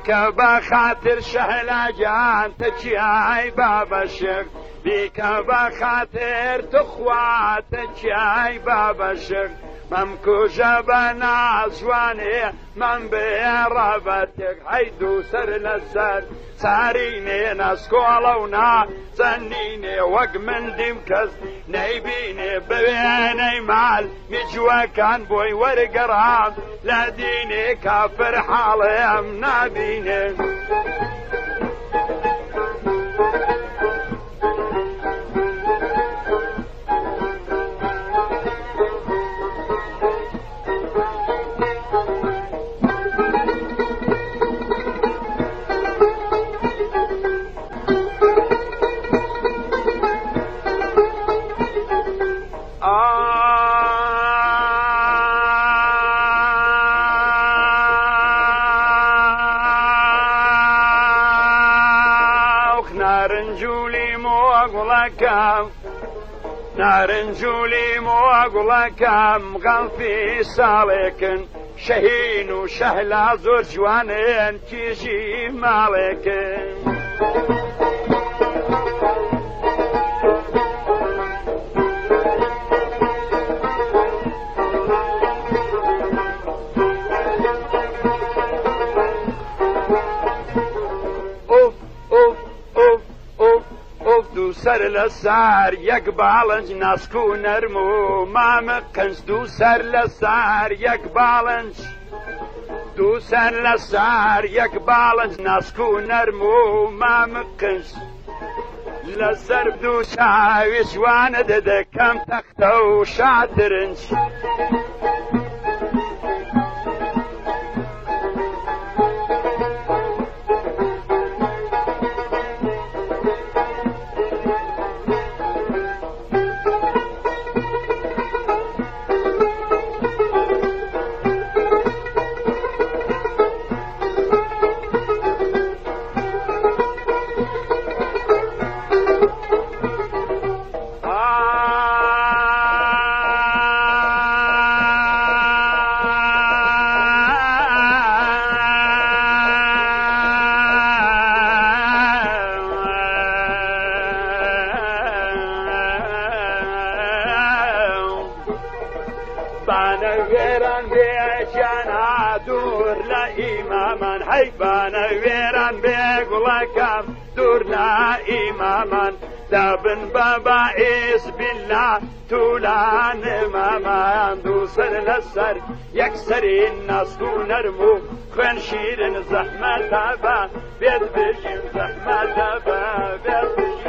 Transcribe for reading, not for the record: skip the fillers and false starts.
بیکە بە خاتر شەهلاجان تەچیای بابە شێخ بیکە بە خاتر تخوا تەچیای بابە شێخ مەم کوژە بە نازوانێ مەم بێڕە بە تێک هەیدوو سەر لەسەر سارینێ نەسکۆڵە و نازەنینێ وەک من دیم کەس نەیبینێ بوێنەی مال میجوەکان بۆی وەرگەڕام لە دینێ کافر حاڵێم نابینێ نارنجولی مۆگوڵەکەم غەڵفی ساڵێکن شەهین و شەهلا زۆر جوانن کیژی ماڵێکن سەر لە سار یەک باڵنج ناسک و نەرم و مامە قنج دوو سەر لە سار یەک باڵنج دوو سەر لە سار یەک باڵنج ناسک و نەرم و مامە قنج لەسەر دوو چاوی جوانە دەدەکەم تەختە و شادرنج بانەوێران بێجیانە دوور لە ئیمامان حەیبانە وێران بێگوڵەکەم دوور لە ئیمامان دابن بە باعیس بالله توولان مامان دوو سەر لەسەر یەکسەرین ناسک و نەرم و خوێن شیرن زەحمەتە بە بێت بژیم زەحمەتە بە بێت